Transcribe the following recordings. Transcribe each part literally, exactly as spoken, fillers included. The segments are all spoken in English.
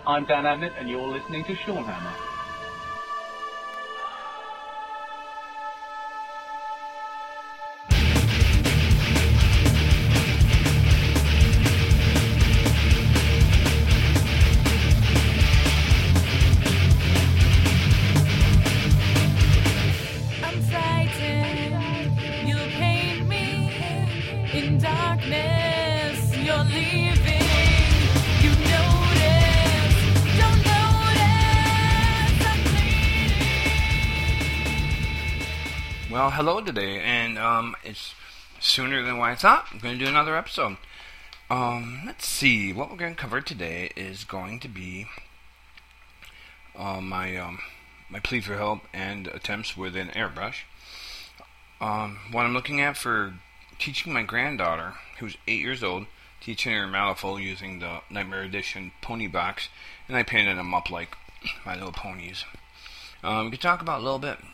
I'm Dan Abnett, and you're listening to Sean Hammer. Well, hello today, and um, it's sooner than what I thought. I'm going to do another episode. Um, let's see, what we're going to cover today is going to be uh, my um, my plea for help and attempts with an airbrush. Um, what I'm looking at for teaching my granddaughter, who's eight years old, teaching her Malifaux using the Nightmare Edition pony box, and I painted them up like My Little Ponies. Um, we can talk about a little bit.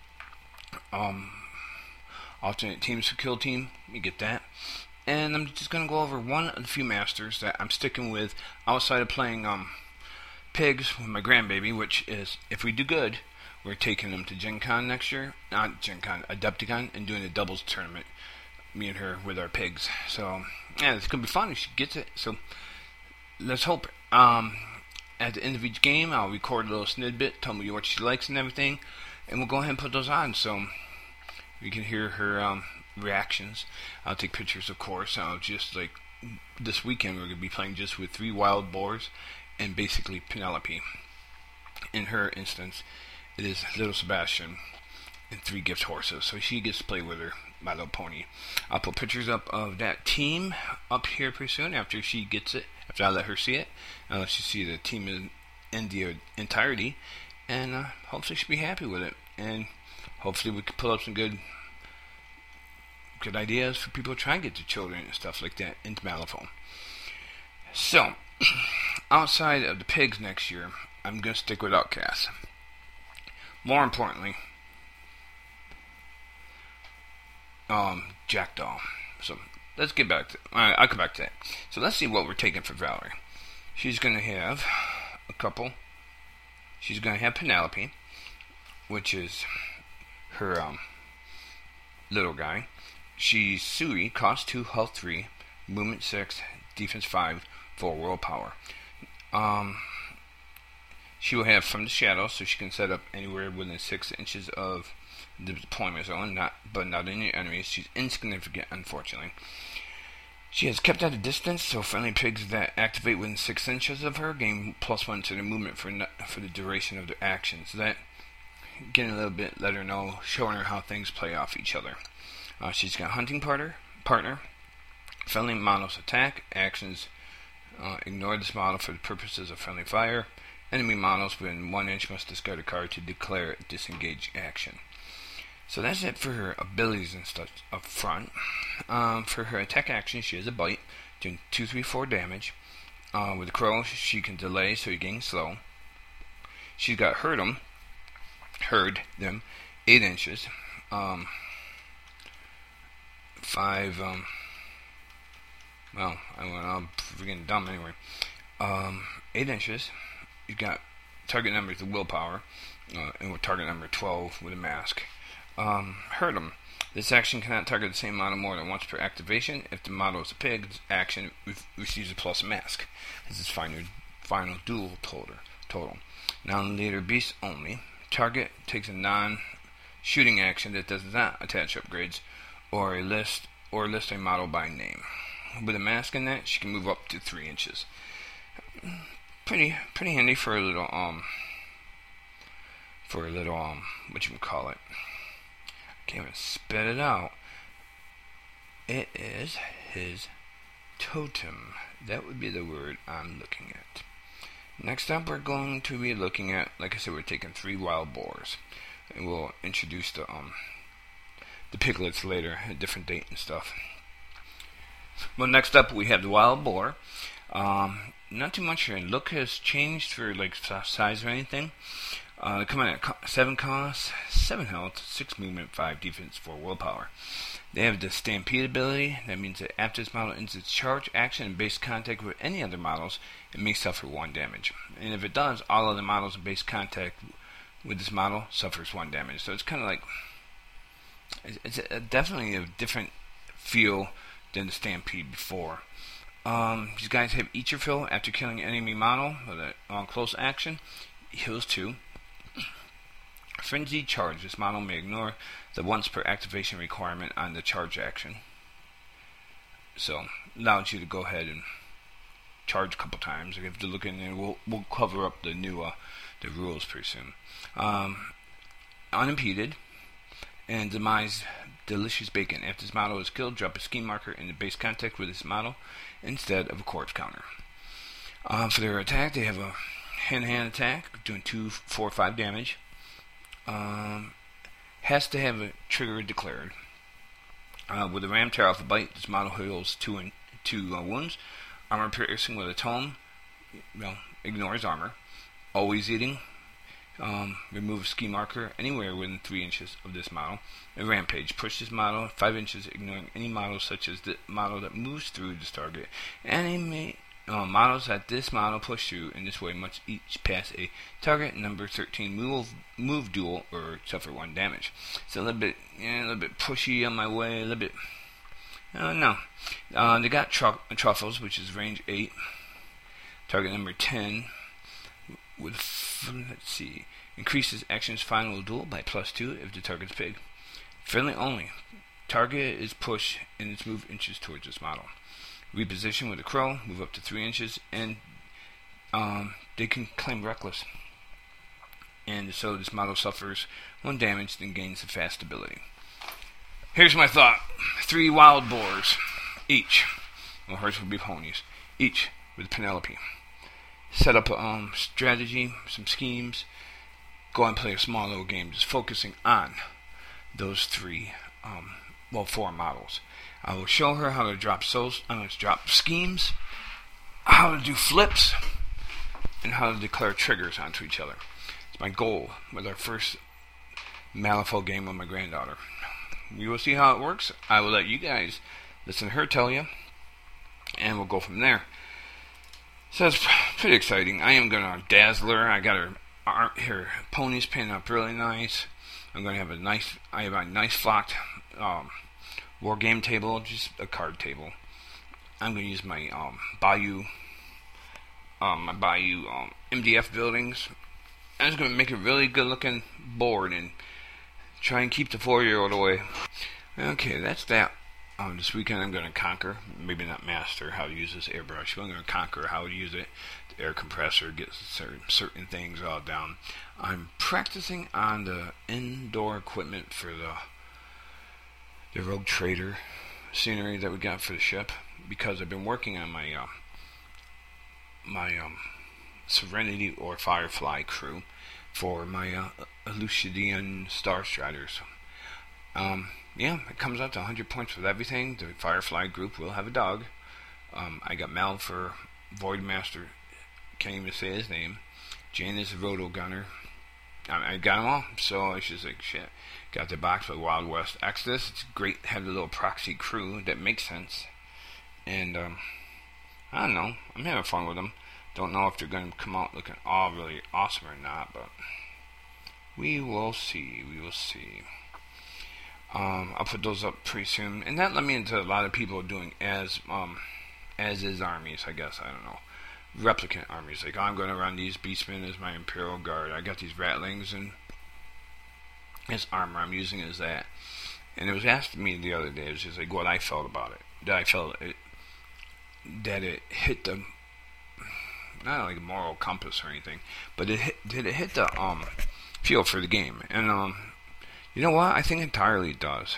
Um, alternate teams for Kill Team, you get that. And I'm just going to go over one of the few masters that I'm sticking with outside of playing um, pigs with my grandbaby, which is, if we do good, we're taking them to Gen Con next year. Not Gen Con, Adepticon, and doing a doubles tournament, me and her with our pigs. So, yeah, it's going to be fun if she gets it. So, let's hope. Um, at the end of each game, I'll record a little snidbit, tell me what she likes and everything. And we'll go ahead and put those on so you can hear her um, reactions. I'll take pictures, of course. I'll just like this weekend, we're going to be playing just with three wild boars and basically Penelope. In her instance, it is Little Sebastian and three gift horses. So she gets to play with her, My Little Pony. I'll put pictures up of that team up here pretty soon after she gets it, after I let her see it. I'll let you see the team in, in the entirety. And uh, hopefully she'll be happy with it. And hopefully we can pull up some good good ideas for people to try and get their children and stuff like that into Malifaux. So, outside of the pigs next year, I'm going to stick with Outcasts. More importantly, um, Jackdaw. So, let's get back to Alright, I'll come back to that. So, let's see what we're taking for Valerie. She's going to have a couple. She's going to have Penelope, which is her um, little guy. She's Suri, cost two, health three, movement six, defense five, for willpower. Um, she will have From the Shadows, so she can set up anywhere within six inches of the deployment zone, not but not in your enemies. She's insignificant, unfortunately. She has Kept at a Distance, so friendly pigs that activate within six inches of her gain plus one to their movement for no, for the duration of their actions. So that, getting a little bit, let her know, showing her how things play off each other. Uh, she's got Hunting partner, partner, friendly models attack, actions, uh, ignore this model for the purposes of friendly fire. Enemy models within one inch must discard a card to declare disengage action. So that's it for her abilities and stuff up front. Um, for her attack action, she has a bite, doing two, three, four damage. Uh, with Crow, she can delay, so you gain slow. She's got Herd 'em, herd them, eight inches. Um, five, um, well, I, I'm freaking dumb anyway. Um, eight inches. You got target number is the willpower, uh, and with target number twelve with a mask. Um, Herd 'em. This action cannot target the same model more than once per activation. If the model is a pig, this action re- receives a plus mask. This is final, final duel total. total. Non-leader beast only. Target takes a non-shooting action that does not attach upgrades or a list or list a model by name. With a mask in that, she can move up to three inches. Pretty, pretty handy for a little um, for a little um, what you can call it. Can't even spit it out. It is his totem. That would be the word I'm looking at. Next up, we're going to be looking at, like I said, we're taking three wild boars, and we'll introduce the um the piglets later, at a different date and stuff. Well, next up we have the wild boar. Um, not too much here. Look has changed for like size or anything. Uh, come in at seven cost, seven health, six movement, five defense, four willpower. They have the Stampede ability. That means that after this model ends its charge, action, and base contact with any other models, it may suffer one damage. And if it does, all other models in base contact with this model suffers one damage. So it's kind of like, it's a, definitely a different feel than the Stampede before. Um, these guys have eat your fill after killing an enemy model with a uh, close action. Heals two. Frenzy charge. This model may ignore the once per activation requirement on the charge action. So, allows you to go ahead and charge a couple times. You have to look in there. We'll, we'll cover up the new uh, the rules pretty soon. Um, unimpeded. And demise delicious bacon. After this model is killed, drop a scheme marker in the base contact with this model instead of a corpse counter. Um, for their attack, they have a hand-to-hand attack, doing two, four, five damage. Um, has to have a trigger declared. Uh, with a ram tear off a bite, this model heals two and two uh, wounds. Armor piercing with a tome, well, ignores armor. Always eating. Um, remove a ski marker anywhere within three inches of this model. A rampage. Push this model five inches, ignoring any model such as the model that moves through this target. Any uh, models that this model push through in this way must each pass a target number thirteen move move duel or suffer one damage. It's a little bit, yeah, a little bit pushy on my way. A little bit. I don't know. Uh, they got tru- truffles, which is range eight. Target number ten. With, let's see, increases action's final duel by plus two if the target's big. Friendly only. Target is pushed and its move inches towards this model. Reposition with a crow, move up to three inches, and um, they can claim reckless. And so this model suffers one damage, then gains a fast ability. Here's my thought. Three wild boars, each. Well, hers would be ponies, each with Penelope. Set up a um, strategy, some schemes, go and play a small little game, just focusing on those three, um, well, four models. I will show her how to drop souls, uh, drop schemes, how to do flips, and how to declare triggers onto each other. It's my goal with our first Malifaux game with my granddaughter. We will see how it works. I will let you guys listen to her tell you, and we'll go from there. So it's pretty exciting. I am going to dazzle her. I got her, her ponies pinned up really nice. I'm going to have a nice, I have a nice flocked um, war game table, just a card table. I'm going to use my um, Bayou, um, my Bayou um, M D F buildings. I'm just going to make a really good looking board and try and keep the four-year-old away. Okay, that's that. Um, this weekend I'm going to conquer, maybe not master how to use this airbrush, but I'm going to conquer how to use it, the air compressor, get certain, certain things all down. I'm practicing on the indoor equipment for the the Rogue Trader scenery that we got for the ship, because I've been working on my uh, my um, Serenity or Firefly crew for my uh, Elucidian Star Striders. Um, yeah, it comes out to one hundred points with everything. The Firefly group will have a dog. Um, I got Mel for Voidmaster. Can't even say his name. Jane is a Roto Gunner. I, I got them all, so it's just like, shit. Got the box for Wild West Exodus. It's great to have the little proxy crew. That makes sense. And, um, I don't know. I'm having fun with them. Don't know if they're going to come out looking all really awesome or not, but we will see. We will see. Um, I'll put those up pretty soon, and that led me into a lot of people doing as um, as is armies. I guess I don't know, replicant armies. Like, oh, I'm going to run these beastmen as my Imperial Guard. I got these ratlings and this armor. I'm using it as that. And it was asked me the other day. It was just like what I felt about it. That I felt it, that it hit the, not like a moral compass or anything, but it hit, did it hit the um feel for the game. And um. You know what? I think entirely it does.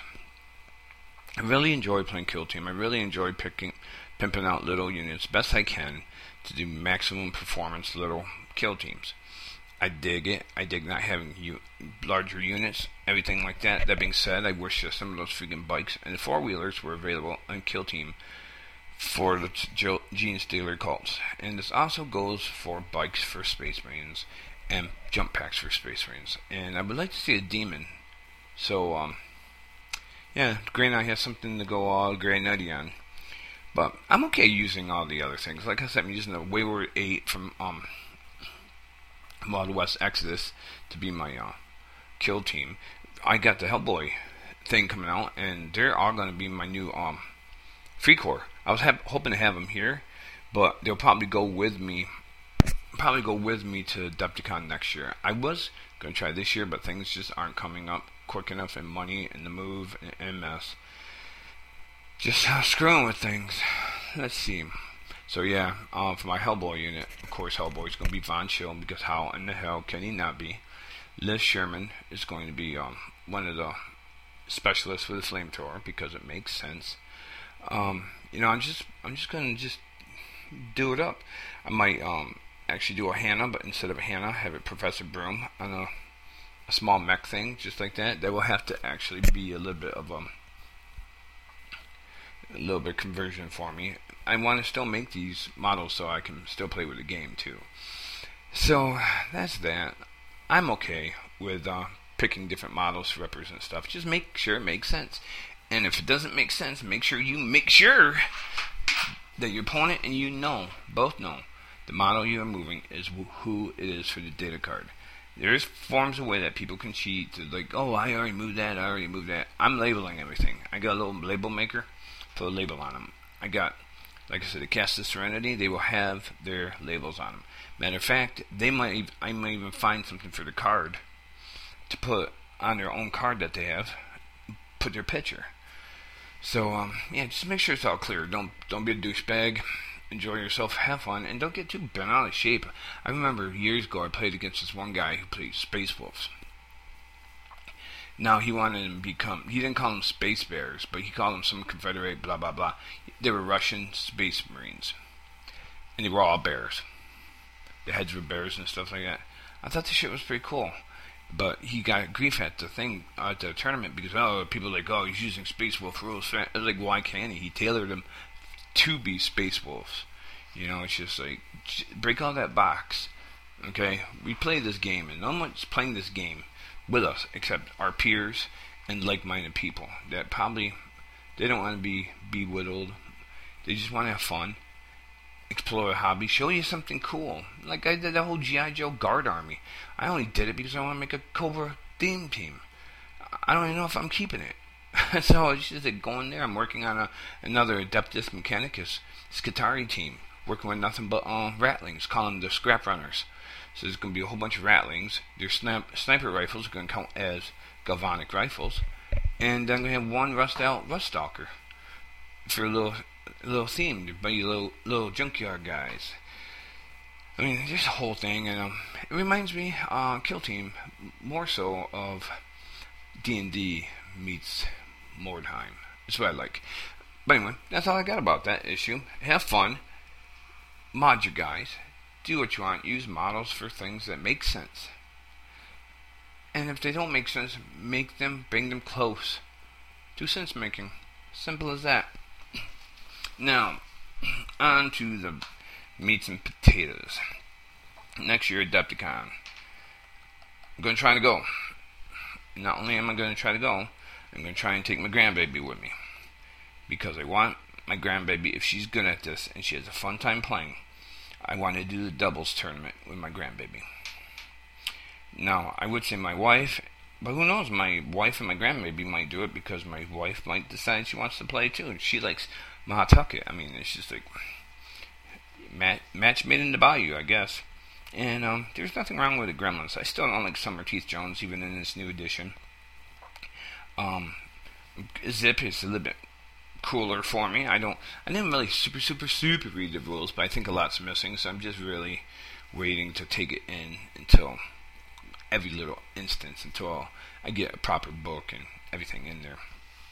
I really enjoy playing Kill Team. I really enjoy picking, pimping out little units best I can to do maximum performance little kill teams. I dig it. I dig not having u- larger units, everything like that. That being said, I wish that some of those freaking bikes and the four-wheelers were available on Kill Team for the G- Gene Stealer cults. And this also goes for bikes for Space Marines and jump packs for Space Marines. And I would like to see a demon. So, um, Yeah, Grey Knight has something to go all Grey Knighty on. But I'm okay using all the other things. Like I said, I'm using the Wayward eight from um, Wild West Exodus to be my uh, kill team. I got the Hellboy thing coming out, and they're all going to be my new um, Free Corps. I was ha- hoping to have them here, but they'll probably go with me. Probably go with me to Adepticon next year. I was going to try this year, but things just aren't coming up quick enough, and money, and the move, and M S. Just uh, screwing with things. Let's see. So yeah, uh, for my Hellboy unit, of course Hellboy's going to be Von Schill, because how in the hell can he not be? Liz Sherman is going to be um, one of the specialists for the flamethrower, because it makes sense. Um, you know, I'm just I'm just going to just do it up. I might um, actually do a Hannah, but instead of a Hannah, have it Professor Broom on a, a small mech thing, just like that. That will have to actually be a little bit of a a little bit of conversion for me. I want to still make these models so I can still play with the game too. So that's that. I'm okay with uh, picking different models to represent stuff. Just make sure it makes sense. And if it doesn't make sense, make sure you make sure that your opponent and you know, both know, the model you are moving is who it is for the data card. There's forms of way that people can cheat to, like, oh, I already moved that, I already moved that. I'm labeling everything. I got a little label maker, put a label on them. I got, like I said, the Cast of Serenity, they will have their labels on them. Matter of fact, they might, I might even find something for the card to put on their own card that they have, put their picture. So, um, yeah, just make sure it's all clear. Don't don't be a douchebag. Enjoy yourself, have fun, and don't get too bent out of shape. I remember years ago I played against this one guy who played Space Wolves. Now he wanted to become, he didn't call them Space Bears, but he called them some Confederate blah blah blah. They were Russian Space Marines. And they were all bears. The heads were bears and stuff like that. I thought the shit was pretty cool. But he got grief at the thing, uh, at the tournament, because, oh, people were like, oh, he's using Space Wolf rules. I was like, why can't he? He tailored them to be Space Wolves. You know, it's just like, break all that box. Okay? We play this game, and no one's playing this game with us except our peers and like-minded people that probably, they don't want to be bewildered. They just want to have fun, explore a hobby, show you something cool. Like I did the whole G I. Joe Guard Army. I only did it because I want to make a Cobra theme team. I don't even know if I'm keeping it. So it's just like going there. I'm working on a, another Adeptus Mechanicus Skitarii team, working with nothing but uh, ratlings, calling them the Scrap Runners. So there's going to be a whole bunch of ratlings. Their snap, sniper rifles are going to count as galvanic rifles. And I'm going to have one rust out Rust Stalker for a little, a little theme, to be little, little junkyard guys. I mean, there's a whole thing, and um, it reminds me, uh, Kill Team, more so of D and D meets Mordheim. That's what I like. But anyway, that's all I got about that issue. Have fun. Mod your guys. Do what you want. Use models for things that make sense. And if they don't make sense, make them, bring them close to sense making. Simple as that. Now, on to the meats and potatoes. Next year, Adepticon. I'm going to try to go. Not only am I going to try to go, I'm going to try and take my grandbaby with me. Because I want my grandbaby, if she's good at this and she has a fun time playing, I want to do the doubles tournament with my grandbaby. Now, I would say my wife, but who knows, my wife and my grandbaby might do it because my wife might decide she wants to play too. And she likes Mahatucket. I mean, it's just like Mat- match made in the bayou, I guess. And um, there's nothing wrong with the Gremlins. I still don't like Summer Teeth Jones, even in this new edition. Um, Zip is a little bit cooler for me. I don't. I didn't really super, super, super read the rules, but I think a lot's missing. So I'm just really waiting to take it in until every little instance, until I get a proper book and everything in there.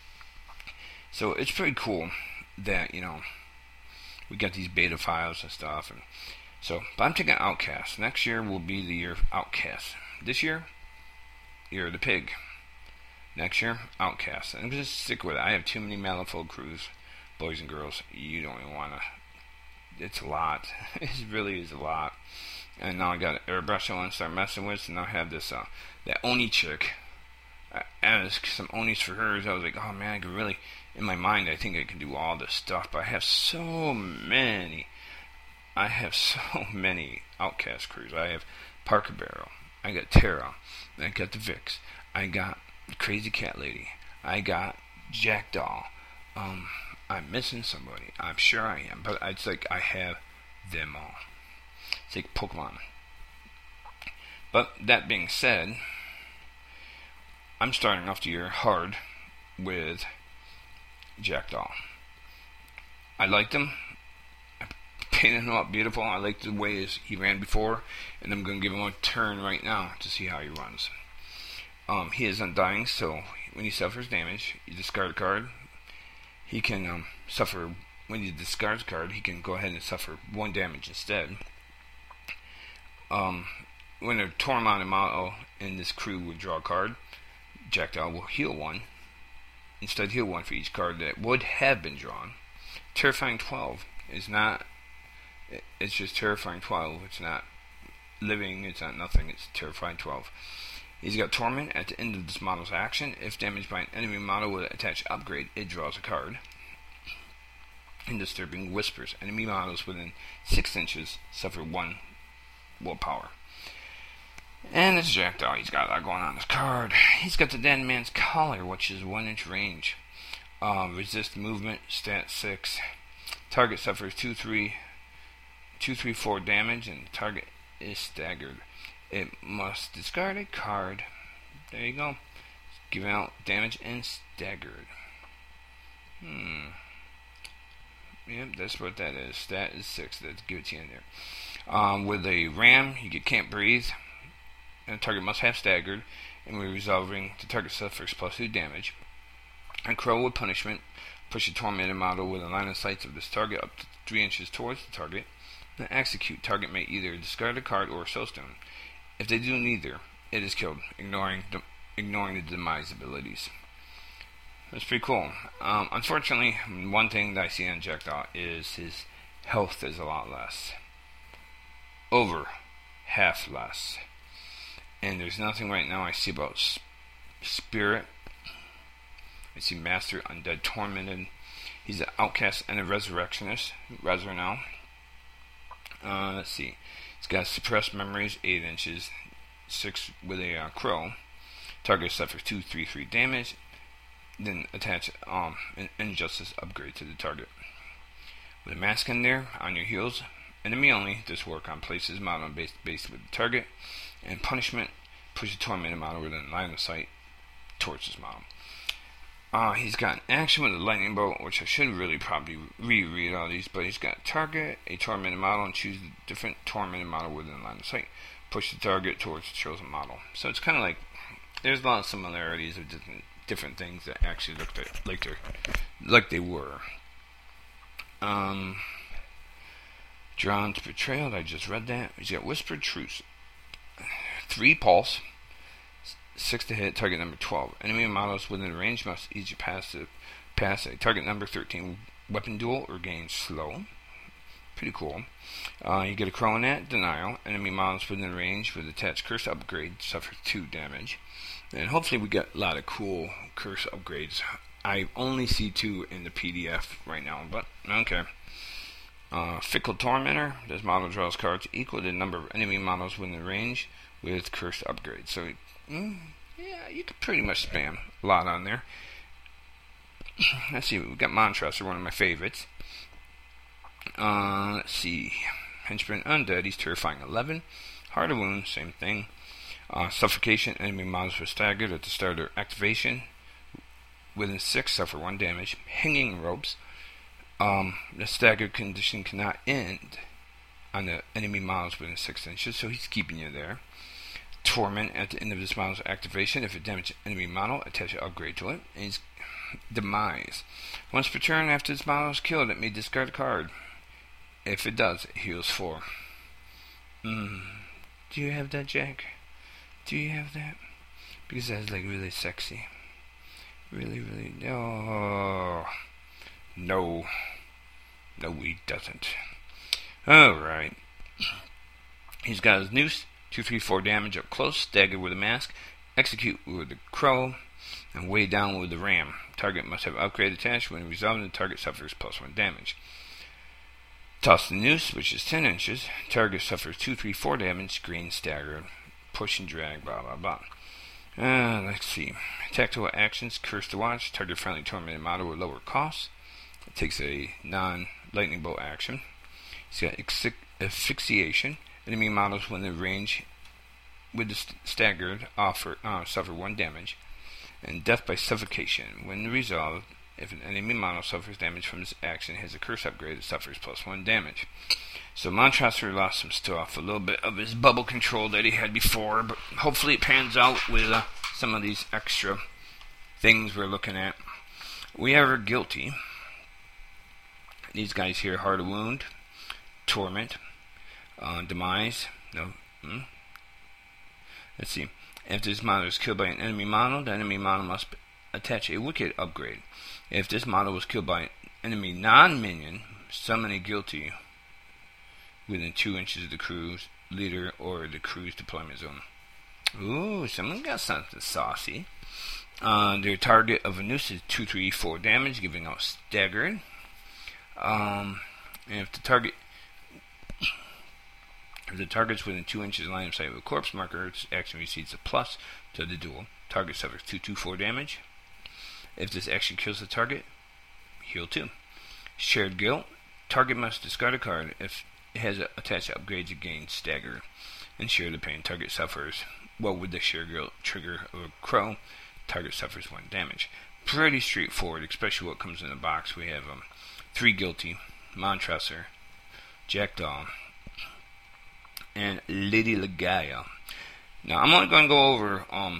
So it's pretty cool that, you know, we got these beta files and stuff, and so, but I'm taking Outcast. Next year will be the year of Outcast. This year, year of the pig. Next year, Outcast. And I'm just stick with it. I have too many Manifold crews, boys and girls. You don't even want to. It's a lot. It really is a lot. And now I got an airbrush I want to start messing with. So now I have this, uh, that Oni chick. I asked some Onis for hers. I was like, oh man, I could really, in my mind, I think I can do all this stuff, but I have so many. I have so many Outcast crews. I have Parker Barrel. I got Tara. I got the Vix. I got Crazy Cat Lady. I got Jackdaw. Um, I'm missing somebody. I'm sure I am, but it's like I have them all. It's like Pokemon. But that being said, I'm starting off the year hard with Jackdaw. I liked him. I painted him up beautiful. I liked the way he ran before, and I'm going to give him a turn right now to see how he runs. Um, he is undying, so when he suffers damage, you discard a card. He can um, suffer, when he discards a card, he can go ahead and suffer one damage instead. Um, when a Tormund model in this crew would draw a card, Jackdaw will heal one. Instead, heal one for each card that would have been drawn. Terrifying twelve is not, it's just Terrifying twelve. It's not living, it's not nothing, it's Terrifying twelve. He's got Torment at the end of this model's action. If damaged by an enemy model with an attached upgrade, it draws a card. And Disturbing Whispers. Enemy models within six inches suffer one willpower. And it's Jackdaw. He's got a lot going on his card. He's got the Dead Man's Collar, which is one inch range. Uh, resist movement, stat six. Target suffers two, three, two, three, four damage, and the target is staggered. It must discard a card. There you go. Giving out damage and staggered. Hmm. Yep, that's what that is. Stat is six. Let's give it to you in there. Um, with a ram, you get Can't Breathe. And the target must have staggered. And we're resolving the target suffers plus two damage. And Crow with punishment. Push a tormented model with a line of sight of this target up to three inches towards the target. Then execute. Target may either discard a card or a soulstone. If they do neither, it is killed, ignoring the, ignoring the demise abilities. That's pretty cool. Um, unfortunately, one thing that I see on Jackdaw is his health is a lot less. Over half less. And there's nothing right now I see about sp- Spirit. I see Master, Undead, Tormented. He's an Outcast and a Resurrectionist. Resur now. Uh, let's see. He's got Suppressed Memories, eight inches, six with a uh, Crow. Target suffers two, three, three damage. Then attach um, an Injustice upgrade to the target. With a mask in there, on your heels, enemy only, this work on places model based, based with the target. And punishment, push a tormented model within line of sight towards this model. Uh, he's got an action with a lightning bolt, which I should really probably reread all these, but he's got target, a tormented model, and choose a different tormented model within line of sight. Push the target towards the chosen model. So it's kind of like, there's a lot of similarities of different, different things that actually looked at, like, they're, like they were. Um, Drawn to Betrayal, I just read that. He's got Whispered Truce. Three pulse. six to hit, target number twelve. Enemy models within range must each pass a, pass a target number thirteen weapon duel or gain slow. Pretty cool. Uh, you get a Crow in that, Denial. Enemy models within range with attached curse upgrade suffer two damage. And hopefully we get a lot of cool curse upgrades. I only see two in the P D F right now, but okay. Uh, Fickle Tormentor. This model draws cards equal to the number of enemy models within range with cursed upgrades. So, mm, yeah, you could pretty much spam a lot on there. Let's see, we've got Montressor, one of my favorites. Uh, let's see. Henchman Undead, he's Terrifying eleven. Heart of Wound, same thing. Uh, Suffocation, enemy models were staggered at the start of their activation. Within six, suffer one damage. Hanging Ropes. Um, the staggered condition cannot end on the enemy models within six inches, so he's keeping you there. Torment at the end of this model's activation. If it damages enemy model, attach an upgrade to it. And he's Demise. Once per turn after this model is killed, it may discard a card. If it does, it heals four. Mm. Do you have that, Jack? Do you have that? Because that's like really sexy. Really, really. Oh. No. No, he doesn't. Alright. He's got his noose. two, three, four damage up close. Staggered with a mask. execute with the crow, and weigh down with the ram. Target must have upgrade attached. When resolving, the target suffers plus one damage. Toss the noose, which is ten inches. Target suffers two, three, four damage. Green staggered. Push and drag, blah, blah, blah. Uh, let's see. Tactical actions. Curse to watch. Target friendly tormented model with lower costs. It takes a non-lightning bolt action. It's got exi- asphyxiation. Enemy models when in range with the st- staggered offer uh, suffer one damage. And death by suffocation. When resolved, if an enemy model suffers damage from this action, it has a curse upgrade, it suffers plus one damage. So Montrosor lost some stuff, a little bit of his bubble control that he had before, but hopefully it pans out with uh, some of these extra things we're looking at. We have our guilty. These guys here, Heart of Wound, Torment, uh, Demise, no, hmm. Let's see. If this model is killed by an enemy model, the enemy model must attach a wicked upgrade. If this model was killed by an enemy non-minion, summon a guilty within two inches of the crew's leader or the crew's deployment zone. Ooh, someone got something saucy. Uh, their target of a noose is two, three, four damage, giving out staggered. Um, and if the target if the target's within two inches of line of sight with a corpse marker, its action receives a plus to the duel. Target suffers two, two, four damage. If this action kills the target, heal two. Shared guilt. Target must discard a card. If it has a, attached upgrades, it gains stagger and share the pain. Target suffers, well, with the share guilt trigger of a crow, target suffers one damage. Pretty straightforward, especially what comes in the box. We have um, three guilty, Montrosor, Jackdaw, and Lady Legaia. Now, I'm only going to go over, um,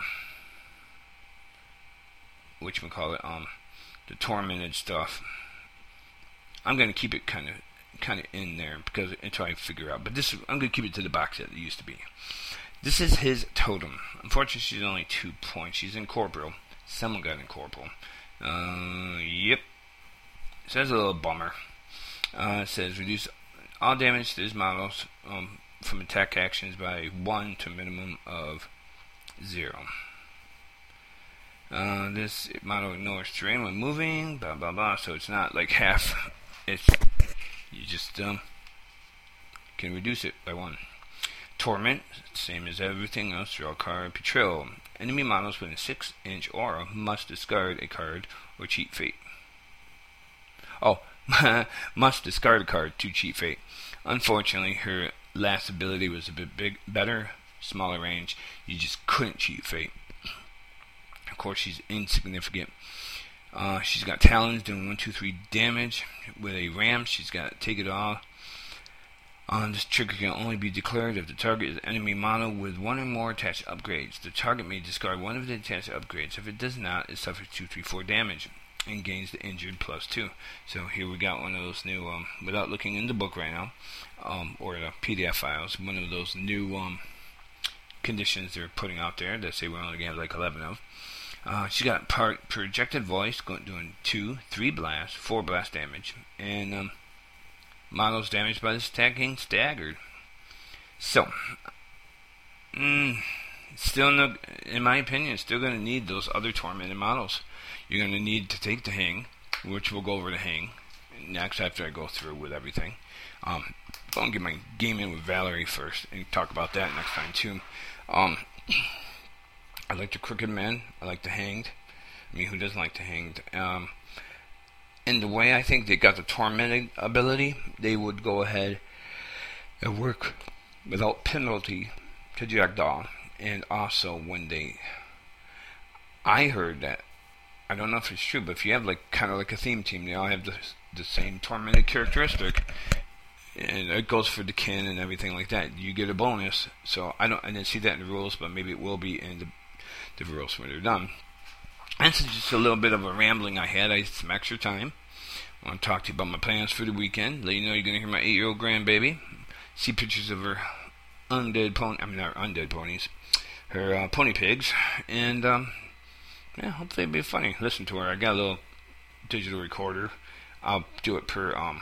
whatchamacallit, um, the tormented stuff. I'm going to keep it kind of kind of in there because until I figure out. But this, I'm going to keep it to the box that it used to be. This is his totem. Unfortunately, she's only two points. She's incorporeal. Someone got incorporeal. Uh, yep. So that's a little bummer. Uh, it says reduce all damage to his models um, from attack actions by one to a minimum of zero. Uh, this model ignores terrain when moving, blah blah blah. So it's not like half. It's you just um, can reduce it by one. Torment, same as everything else. Draw a card. Betrayal. Enemy models with a six-inch aura must discard a card or cheat fate. Oh, must discard a card to cheat fate. Unfortunately, her last ability was a bit big, better, smaller range. You just couldn't cheat fate. Of course, she's insignificant. Uh, she's got talons doing one, two, three damage. With a ram, she's got take it all. Uh, this trigger can only be declared if the target is enemy model with one or more attached upgrades. The target may discard one of the attached upgrades. If it does not, it suffers two, three, four damage and gains the injured plus two. So here we got one of those new, um, without looking in the book right now, um, or the P D F files, one of those new um, conditions they're putting out there that say we're only going to have like eleven of. Uh, she's got part projected voice, going doing two, three blast, four blast damage, and um, models damaged by this attack gain staggered. So, mm, still, no, in my opinion, still going to need those other tormented models. You're going to need to take the hang, which we'll go over the hang next after I go through with everything. Um, I'm going to get my game in with Valerie first and talk about that next time too. Um, I like the Crooked Men. I like the Hanged. I mean, who doesn't like the Hanged? Um, and the way I think they got the Tormented ability, they would go ahead and work without penalty to Jackdaw. And also, when they... I heard that, I don't know if it's true, but if you have like kind of like a theme team, they all have the, the same Tormented characteristic. And it goes for the kin and everything like that. You get a bonus. So I don't, I didn't see that in the rules, but maybe it will be in the, the rules when they're done. And this is just a little bit of a rambling I had. I had some extra time. I want to talk to you about my plans for the weekend. Let you know you're going to hear my eight-year-old grandbaby. See pictures of her undead pony. I mean, not undead ponies. Her uh, pony pigs. And um, yeah, hopefully it'll be funny. Listen to her. I got a little digital recorder. I'll do it per um.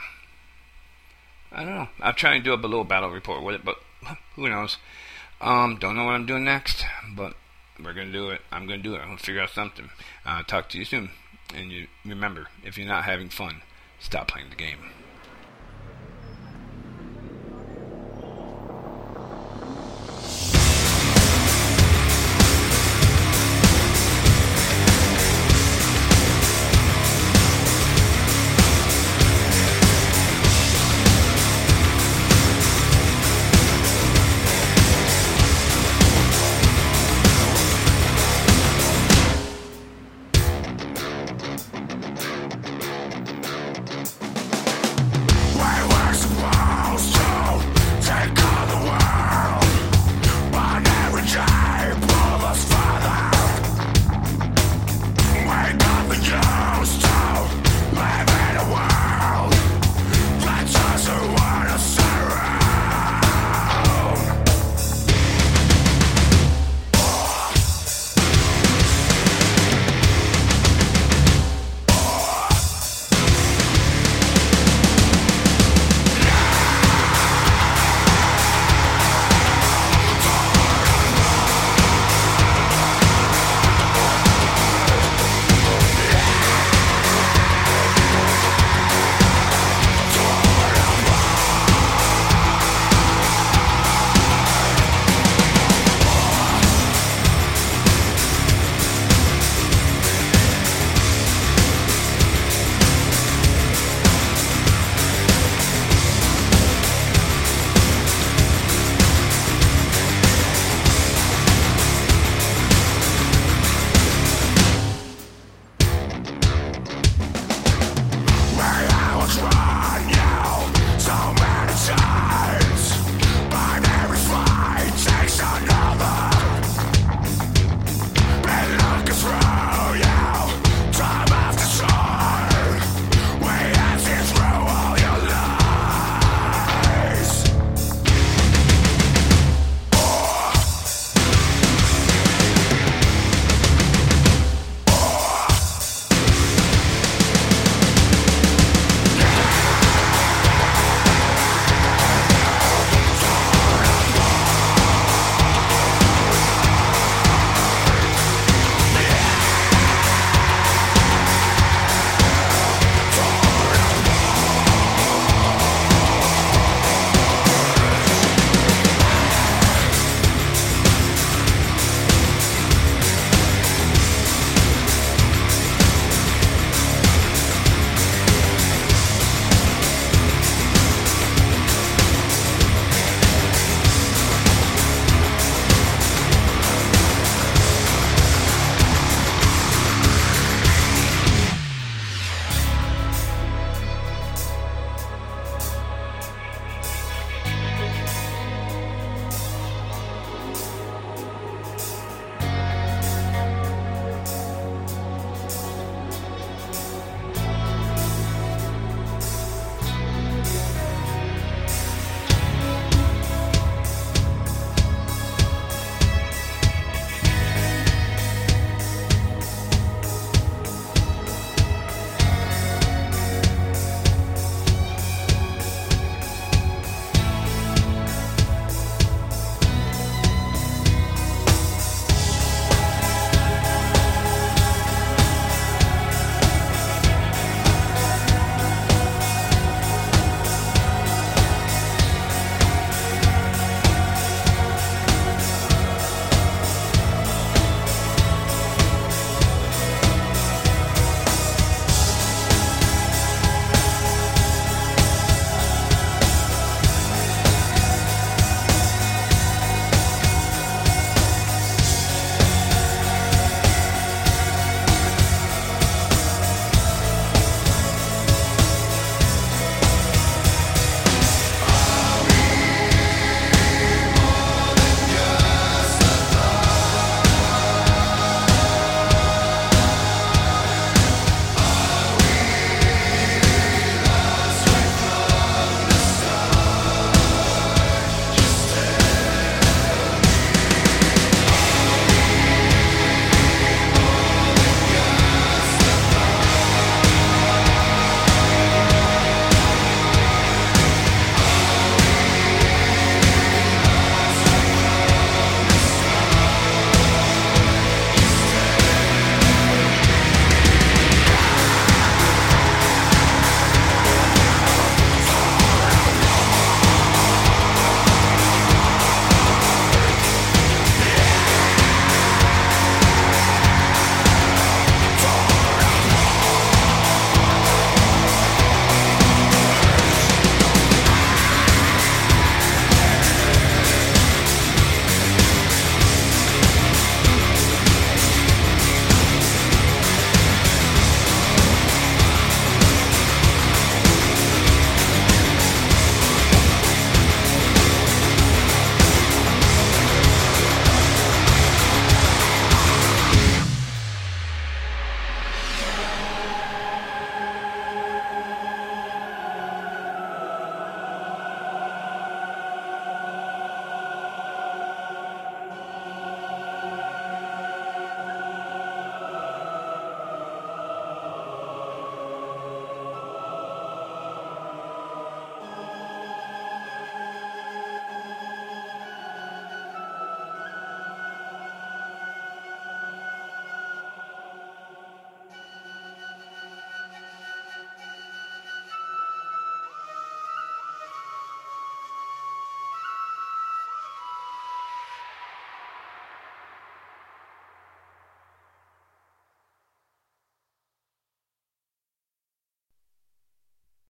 I don't know. I'm trying to do up a little battle report with it, but who knows? Um, don't know what I'm doing next, but We're gonna do it. I'm gonna do it. I'm gonna figure out something. Uh, talk to you soon. And you remember, if you're not having fun, stop playing the game.